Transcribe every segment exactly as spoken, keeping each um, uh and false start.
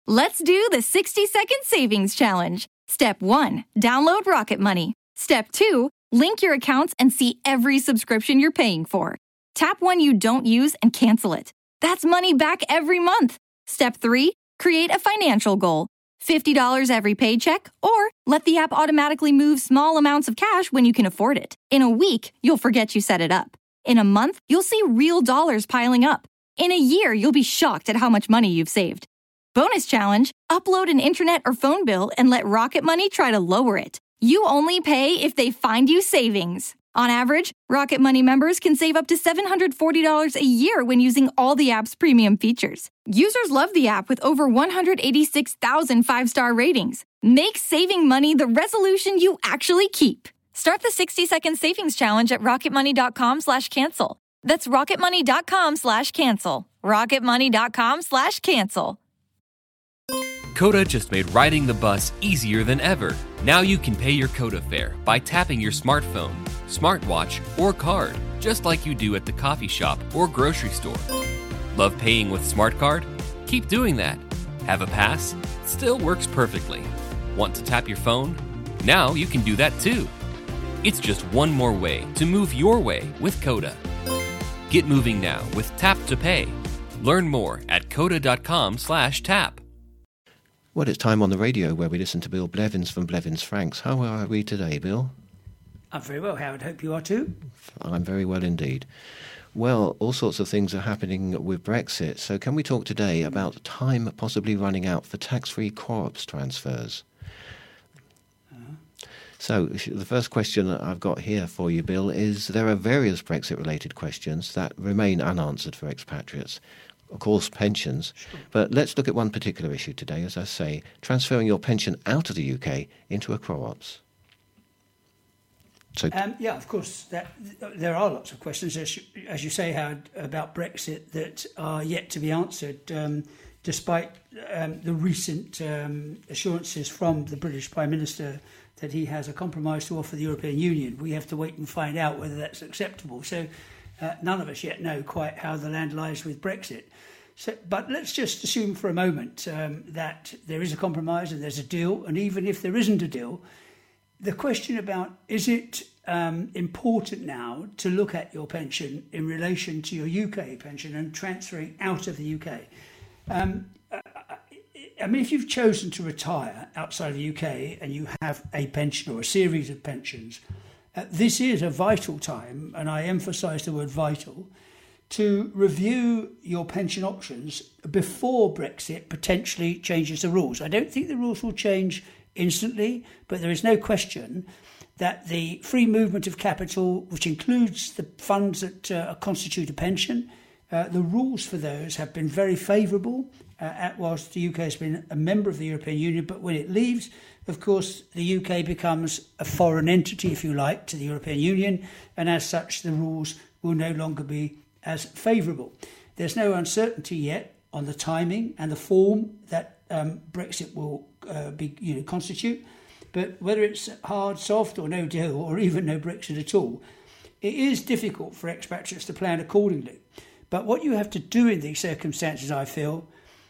Let's do the sixty-second savings challenge. Step one, download Rocket Money. Step two, link your accounts and see every subscription you're paying for. Tap one you don't use and cancel it. That's money back every month. Step three, create a financial goal. fifty dollars every paycheck, or let the app automatically move small amounts of cash when you can afford it. In a week, you'll forget you set it up. In a month, you'll see real dollars piling up. In a year, you'll be shocked at how much money you've saved. Bonus challenge, upload an internet or phone bill and let Rocket Money try to lower it. You only pay if they find you savings. On average, Rocket Money members can save up to seven hundred forty dollars a year when using all the app's premium features. Users love the app with over one hundred eighty-six thousand five-star ratings. Make saving money the resolution you actually keep. Start the sixty-second savings challenge at rocketmoney.com slash cancel. That's rocketmoney.com slash cancel. rocketmoney.com slash cancel. Coda just made riding the bus easier than ever. Now you can pay your Coda fare by tapping your smartphone, smartwatch, or card, just like you do at the coffee shop or grocery store. Love paying with Smart Card? Keep doing that. Have a pass? Still works perfectly. Want to tap your phone? Now you can do that too. It's just one more way to move your way with Coda. Get moving now with Tap to Pay. Learn more at coda.com slash tap. Well, it's time on the radio where we listen to Bill Blevins from Blevins Franks. How are we today, Bill? I'm very well, Howard. Hope you are too. I'm very well indeed. Well, all sorts of things are happening with Brexit. So can we talk today about time possibly running out for tax-free co-ops transfers? Uh-huh. So the first question that I've got here for you, Bill, is there are various Brexit-related questions that remain unanswered for expatriates. Of course, pensions. Sure. But let's look at one particular issue today, as I say, transferring your pension out of the U K into a co-ops. So, um, yeah, of course, that, there are lots of questions, as you, as you say, Howard, about Brexit that are yet to be answered, um, despite um, the recent um, assurances from the British Prime Minister that he has a compromise to offer the European Union. We have to wait and find out whether that's acceptable. So uh, none of us yet know quite how the land lies with Brexit. So, but let's just assume for a moment um, that there is a compromise and there's a deal, and even if there isn't a deal, the question about is it um, important now to look at your pension in relation to your U K pension and transferring out of the U K? Um, I mean, if you've chosen to retire outside of the U K and you have a pension or a series of pensions, uh, this is a vital time, and I emphasise the word vital, to review your pension options before Brexit potentially changes the rules. I don't think the rules will change instantly, but there is no question that the free movement of capital, which includes the funds that uh, constitute a pension, uh, the rules for those have been very favourable, uh, at whilst the U K has been a member of the European Union. But when it leaves, of course, the U K becomes a foreign entity, if you like, to the European Union, and as such, the rules will no longer be as favourable. There's no uncertainty yet on the timing and the form that um, Brexit will uh, be, you know, constitute, but whether it's hard, soft, or no deal, or even no Brexit at all, it is difficult for expatriates to plan accordingly. But what you have to do in these circumstances, I feel,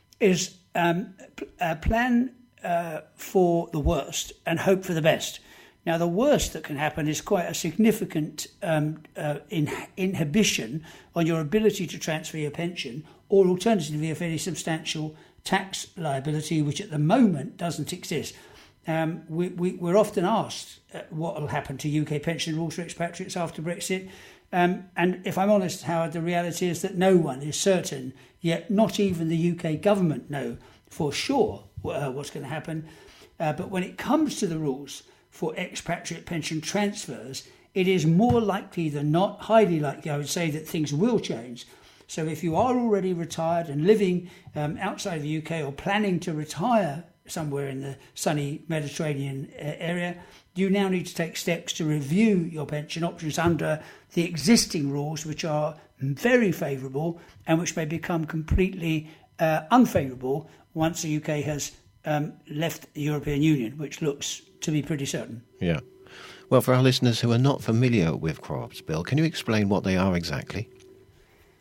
is um, uh, plan uh, for the worst and hope for the best. Now, the worst that can happen is quite a significant um, uh, in- inhibition on your ability to transfer your pension, or alternatively a very substantial tax liability, which at the moment doesn't exist. Um, we, we, we're often asked uh, what will happen to U K pension rules for expatriates after Brexit. Um, and if I'm honest, Howard, the reality is that no one is certain, yet not even the U K government know for sure uh, what's going to happen. Uh, but when it comes to the rules for expatriate pension transfers, it is more likely than not, highly likely, I would say, that things will change. So if you are already retired and living um, outside of the U K or planning to retire somewhere in the sunny Mediterranean uh, area, you now need to take steps to review your pension options under the existing rules, which are very favourable and which may become completely uh, unfavourable once the U K has um, left the European Union, which looks to be pretty certain. Yeah. Well, for our listeners who are not familiar with co-ops, Bill, can you explain what they are exactly?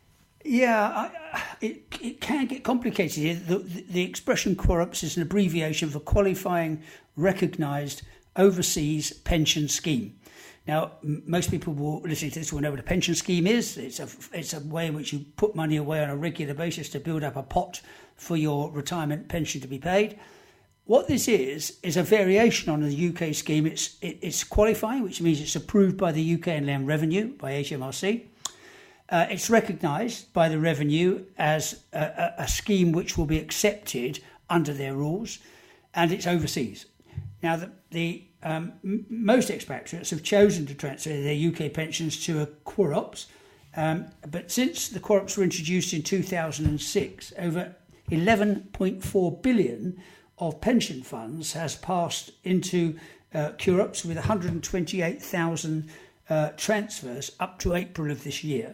Yeah, I, it it can get complicated. The, the, the expression QUORUPS is an abbreviation for Qualifying Recognised Overseas Pension Scheme. Now, m- most people will listening to this will know what a pension scheme is. It's a it's a way in which you put money away on a regular basis to build up a pot for your retirement pension to be paid. What this is is a variation on the U K scheme. It's it, it's qualifying, which means it's approved by the U K Inland Revenue, by H M R C. Uh, it's recognised by the Revenue as a, a, a scheme which will be accepted under their rules, and it's overseas. Now, the, the um, m- most expatriates have chosen to transfer their U K pensions to a QUORUPS, um, but since the QUORUPS were introduced in two thousand six, over eleven point four billion of pension funds has passed into uh, QUORUPS, with one hundred twenty-eight thousand uh, transfers up to April of this year.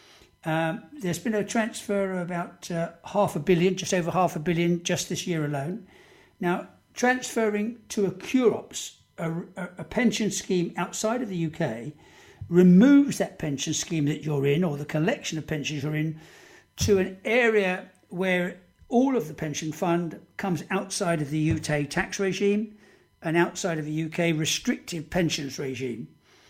Um, there's been a transfer of about uh, half a billion, just over half a billion, just this year alone. Now, transferring to a QUORUPS, a, a, a pension scheme outside of the U K, removes that pension scheme that you're in, or the collection of pensions you're in, to an area where all of the pension fund comes outside of the U K tax regime and outside of the U K restrictive pensions regime.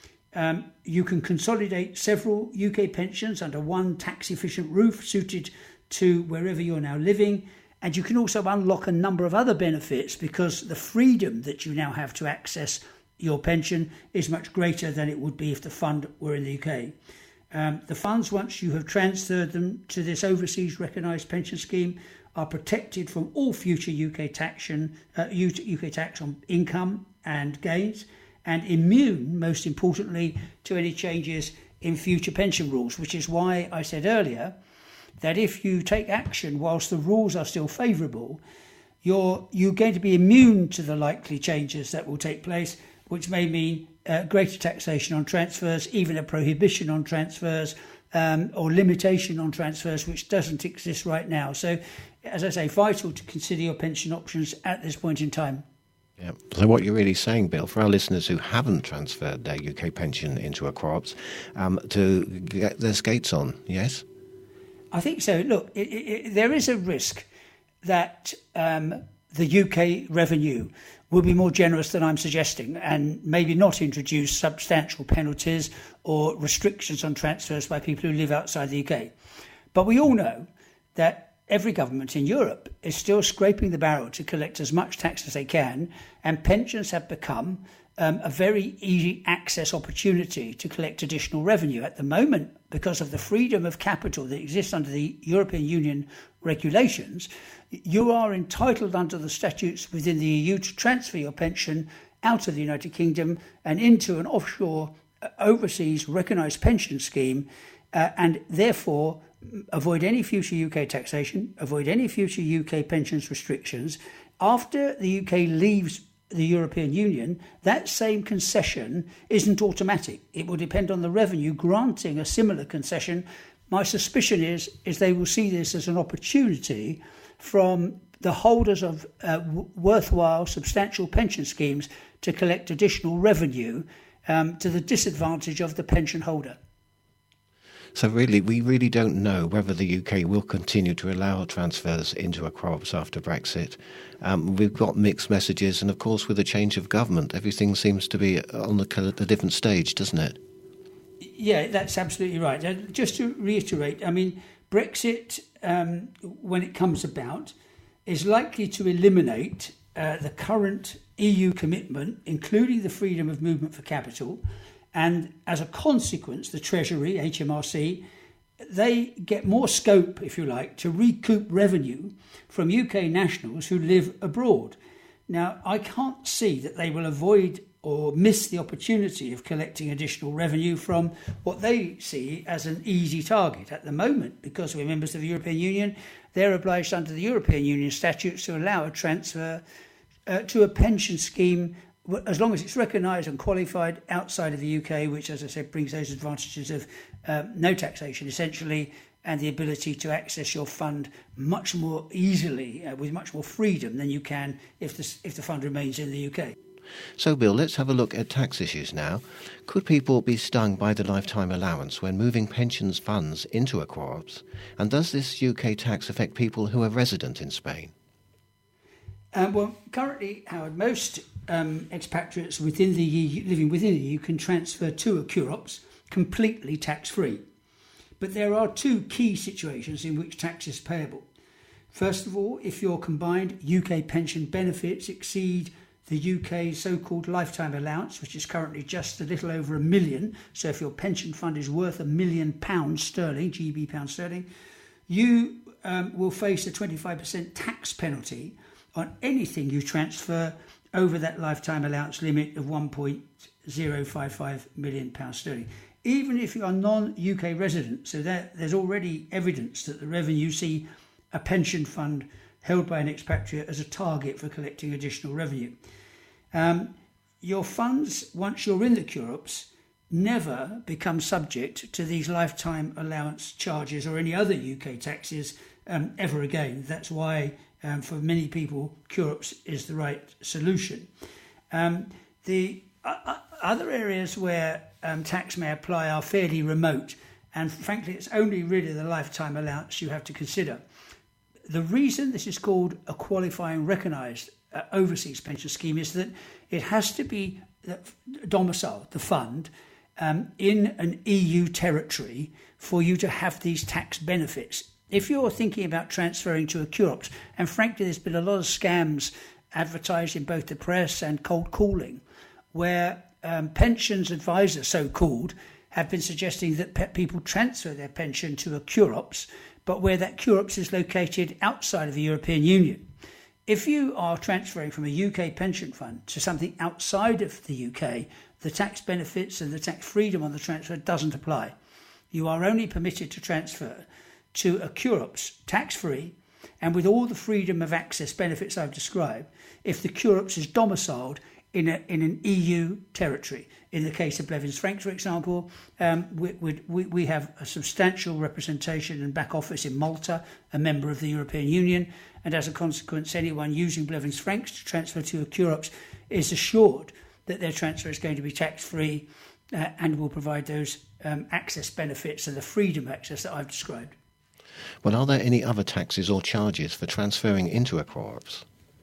Um, you can consolidate several U K pensions under one tax-efficient roof suited to wherever you're now living, and you can also unlock a number of other benefits because the freedom that you now have to access your pension is much greater than it would be if the fund were in the U K. Um, the funds, once you have transferred them to this overseas recognised pension scheme, are protected from all future U K tax, uh, U K tax on income and gains, and immune, most importantly, to any changes in future pension rules, which is why I said earlier that if you take action whilst the rules are still favourable, you're, you're going to be immune to the likely changes that will take place, which may mean uh, greater taxation on transfers, even a prohibition on transfers, um, or limitation on transfers, which doesn't exist right now. So, as I say, vital to consider your pension options at this point in time. Yeah. So what you're really saying, Bill, for our listeners who haven't transferred their U K pension into a QUORUPS, um, to get their skates on, yes? I think so. Look, it, it, there is a risk that um, the U K revenue will be more generous than I'm suggesting, and maybe not introduce substantial penalties or restrictions on transfers by people who live outside the U K. But we all know that every government in Europe is still scraping the barrel to collect as much tax as they can, and pensions have become um, a very easy access opportunity to collect additional revenue. At the moment, because of the freedom of capital that exists under the European Union regulations, you are entitled under the statutes within the E U to transfer your pension out of the United Kingdom and into an offshore uh, overseas recognised pension scheme, uh, and therefore avoid any future U K taxation, avoid any future U K pensions restrictions. After the U K leaves the European Union, that same concession isn't automatic. It will depend on the revenue granting a similar concession. My suspicion is, is they will see this as an opportunity from the holders of uh, w- worthwhile, substantial pension schemes to collect additional revenue um, to the disadvantage of the pension holder. So really, we really don't know whether the U K will continue to allow transfers into a QUORUPS after Brexit. Um, we've got mixed messages, and of course, with the change of government, everything seems to be on a, a different stage, doesn't it? Yeah, that's absolutely right. Uh, just to reiterate, I mean, Brexit, um, when it comes about, is likely to eliminate uh, the current E U commitment, including the freedom of movement for capital. And as a consequence, the Treasury, H M R C, they get more scope, if you like, to recoup revenue from U K nationals who live abroad. Now, I can't see that they will avoid or miss the opportunity of collecting additional revenue from what they see as an easy target. At the moment, because we're members of the European Union, they're obliged under the European Union statutes to allow a transfer uh, to a pension scheme as long as it's recognised and qualified outside of the U K, which, as I said, brings those advantages of um, no taxation, essentially, and the ability to access your fund much more easily, uh, with much more freedom than you can if the, if the fund remains in the U K. So, Bill, let's have a look at tax issues now. Could people be stung by the lifetime allowance when moving pensions funds into a co-ops? And does this U K tax affect people who are resident in Spain? Um, well, currently, Howard, most um, expatriates within the E U, living within the E U can transfer to a co-ops completely tax-free. But there are two key situations in which tax is payable. First of all, if your combined U K pension benefits exceed the U K's so-called lifetime allowance, which is currently just a little over a million, so if your pension fund is worth a million pounds sterling, G B pounds sterling, you um, will face a twenty-five percent tax penalty on anything you transfer over that lifetime allowance limit of one point zero five five million pounds sterling. Even if you are non-U K resident, so there, there's already evidence that the revenue see a pension fund held by an expatriate as a target for collecting additional revenue. Um, your funds, once you're in the co-ops, never become subject to these lifetime allowance charges or any other U K taxes um, ever again. That's why, um, for many people, co-ops is the right solution. Um, the uh, other areas where um, tax may apply are fairly remote, and frankly, it's only really the lifetime allowance you have to consider. The reason this is called a qualifying recognised uh, overseas pension scheme is that it has to be domiciled, the fund, um, in an E U territory for you to have these tax benefits. If you're thinking about transferring to a co-ops, and frankly there's been a lot of scams advertised in both the press and cold calling, where um, pensions advisors, so-called, have been suggesting that pe- people transfer their pension to a co-ops, but where that co-ops is located outside of the European Union. If you are transferring from a U K pension fund to something outside of the U K, the tax benefits and the tax freedom on the transfer doesn't apply. You are only permitted to transfer to a co-ops tax-free and with all the freedom of access benefits I've described if the co-ops is domiciled in a, in an E U territory. In the case of Blevins Franks, for example, um, we, we, we have a substantial representation and back office in Malta, a member of the European Union, and as a consequence, anyone using Blevins Franks to transfer to a co-ops is assured that their transfer is going to be tax-free uh, and will provide those um, access benefits and the freedom of access that I've described. Well, are there any other taxes or charges for transferring into a co-ops?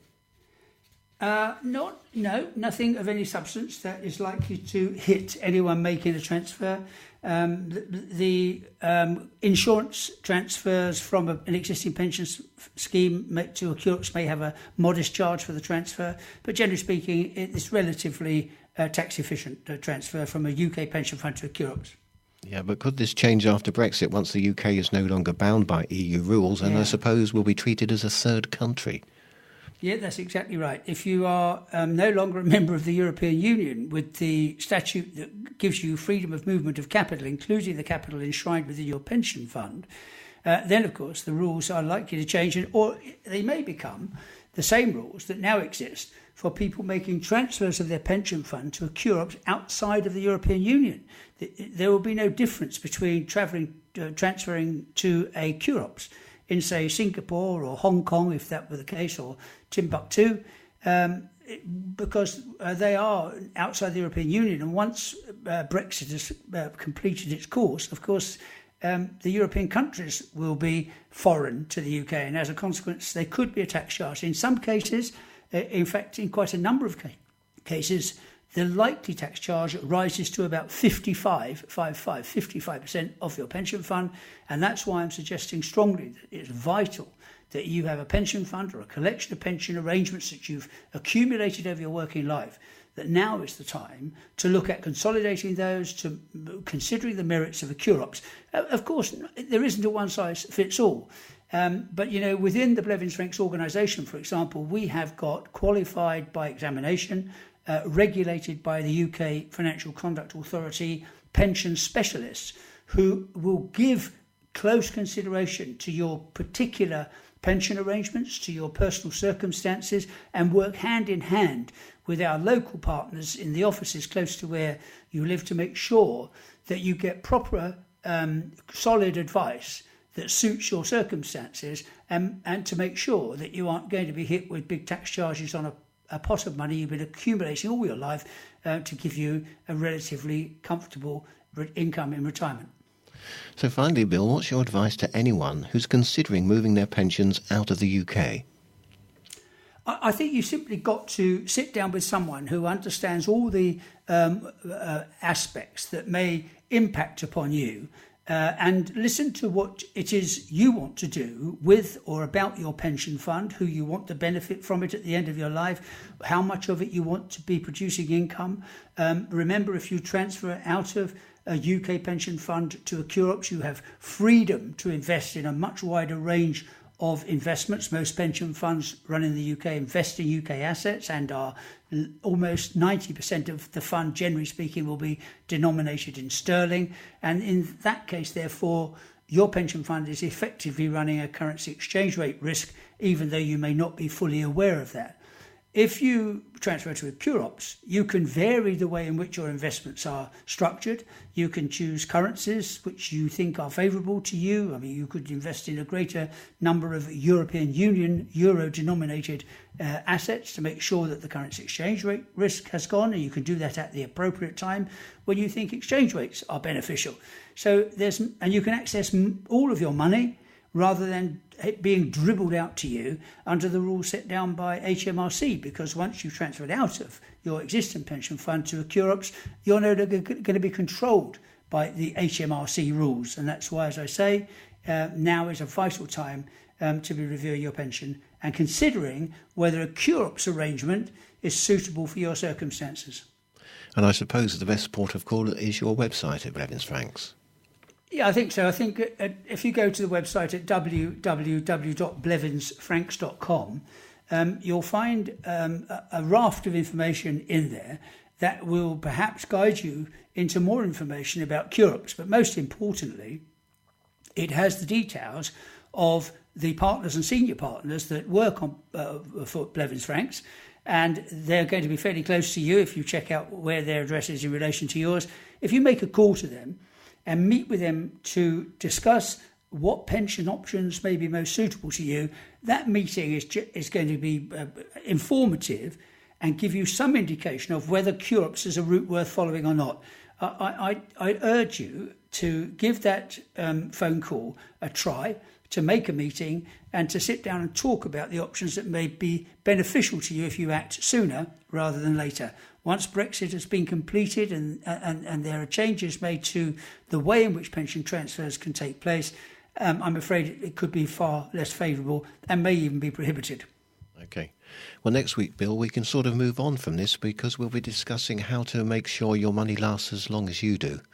Uh, not, no, nothing of any substance that is likely to hit anyone making a transfer. Um, the the um, insurance transfers from a, an existing pension s- scheme to a co-ops may have a modest charge for the transfer, but generally speaking, it's relatively uh, tax efficient uh, transfer from a U K pension fund to a co-ops. Yeah, but could this change after Brexit once the U K is no longer bound by E U rules and yeah. I suppose will be treated as a third country? Yeah, that's exactly right. If you are um, no longer a member of the European Union with the statute that gives you freedom of movement of capital, including the capital enshrined within your pension fund, uh, then, of course, the rules are likely to change, and, or they may become the same rules that now exist for people making transfers of their pension fund to a co-ops outside of the European Union. There will be no difference between travelling, uh, transferring to a co-ops in, say, Singapore or Hong Kong, if that were the case, or Timbuktu, um, because uh, they are outside the European Union. And once uh, Brexit has uh, completed its course, of course, um, the European countries will be foreign to the U K. And as a consequence, they could be a tax charge. In some cases, uh, in fact, in quite a number of ca- cases, the likely tax charge rises to about fifty-five, fifty-five, fifty-five percent of your pension fund. And that's why I'm suggesting strongly that it's vital that you have a pension fund or a collection of pension arrangements that you've accumulated over your working life, that now is the time to look at consolidating those, to considering the merits of a co-ops. Of course, there isn't a one-size-fits-all. Um, but, you know, within the Blevins Franks organisation, for example, we have got qualified by examination, uh, regulated by the U K Financial Conduct Authority, pension specialists who will give close consideration to your particular pension arrangements, to your personal circumstances, and work hand in hand with our local partners in the offices close to where you live to make sure that you get proper, um, solid advice that suits your circumstances, and, and to make sure that you aren't going to be hit with big tax charges on a a pot of money you've been accumulating all your life uh, to give you a relatively comfortable re- income in retirement. So finally, Bill, what's your advice to anyone who's considering moving their pensions out of the U K? I think you simply got to sit down with someone who understands all the um, uh, aspects that may impact upon you uh, and listen to what it is you want to do with or about your pension fund, who you want to benefit from it at the end of your life, how much of it you want to be producing income. Um, remember, if you transfer out of a U K pension fund to a Curops, you have freedom to invest in a much wider range of investments. Most pension funds run in the U K invest in U K assets and are l- almost ninety percent of the fund, generally speaking, will be denominated in sterling. And in that case, therefore, your pension fund is effectively running a currency exchange rate risk, even though you may not be fully aware of that. If you transfer to a Curops, you can vary the way in which your investments are structured. You can choose currencies which you think are favourable to you. I mean, you could invest in a greater number of European Union euro-denominated uh, assets to make sure that the currency exchange rate risk has gone, and you can do that at the appropriate time when you think exchange rates are beneficial. So there's, and you can access all of your money rather than it being dribbled out to you under the rules set down by H M R C, because once you've transferred out of your existing pension fund to a Curops, you're no longer going to be controlled by the H M R C rules. And that's why, as I say, uh, now is a vital time um, to be reviewing your pension and considering whether a Curops arrangement is suitable for your circumstances. And I suppose the best port of call is your website at Blevins Franks. Yeah, I think so. I think uh, if you go to the website at w w w dot blevins franks dot com, um, you'll find um, a, a raft of information in there that will perhaps guide you into more information about Curops. But most importantly, it has the details of the partners and senior partners that work on uh, for Blevins Franks, and they're going to be fairly close to you if you check out where their address is in relation to yours. If you make a call to them and meet with them to discuss what pension options may be most suitable to you, that meeting is is going to be uh, informative and give you some indication of whether Curops is a route worth following or not. I, I, I urge you to give that um, phone call a try, to make a meeting and to sit down and talk about the options that may be beneficial to you if you act sooner rather than later. Once Brexit has been completed and, and, and there are changes made to the way in which pension transfers can take place, um, I'm afraid it could be far less favourable and may even be prohibited. Okay. Well, next week, Bill, we can sort of move on from this because we'll be discussing how to make sure your money lasts as long as you do.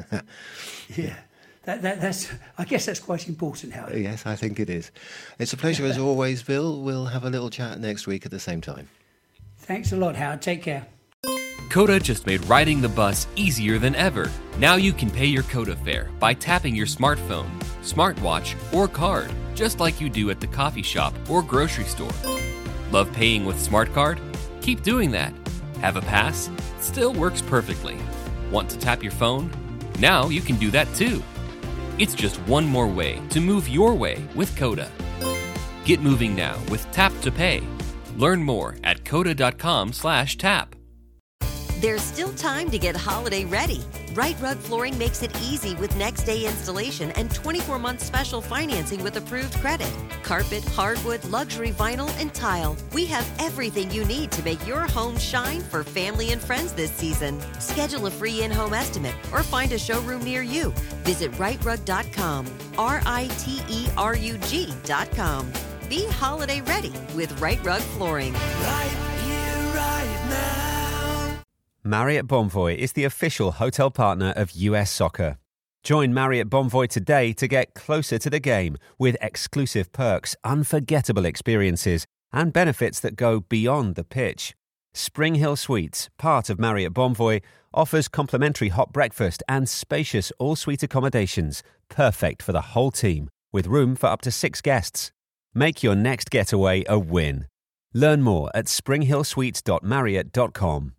Yeah. That, that, that's, I guess that's quite important, Howard. Yes, I think it is. It's a pleasure as always, Bill. We'll have a little chat next week at the same time. Thanks a lot, Howard. Take care. Coda just made riding the bus easier than ever. Now you can pay your Coda fare by tapping your smartphone, smartwatch, or card, just like you do at the coffee shop or grocery store. Love paying with SmartCard? Keep doing that. Have a pass? Still works perfectly. Want to tap your phone? Now you can do that too. It's just one more way to move your way with Coda. Get moving now with Tap to Pay. Learn more at coda.com slash tap. There's still time to get holiday ready. Right Rug Flooring makes it easy with next day installation and twenty-four month special financing with approved credit. Carpet, hardwood, luxury vinyl, and tile. We have everything you need to make your home shine for family and friends this season. Schedule a free in-home estimate or find a showroom near you. Visit right rug dot com. R I T E R U G dot com. Be holiday ready with Right Rug Flooring. Right here, right now. Marriott Bonvoy is the official hotel partner of U S Soccer. Join Marriott Bonvoy today to get closer to the game with exclusive perks, unforgettable experiences, and benefits that go beyond the pitch. Spring Hill Suites, part of Marriott Bonvoy, offers complimentary hot breakfast and spacious all-suite accommodations, perfect for the whole team, with room for up to six guests. Make your next getaway a win. Learn more at spring hill suites dot marriott dot com.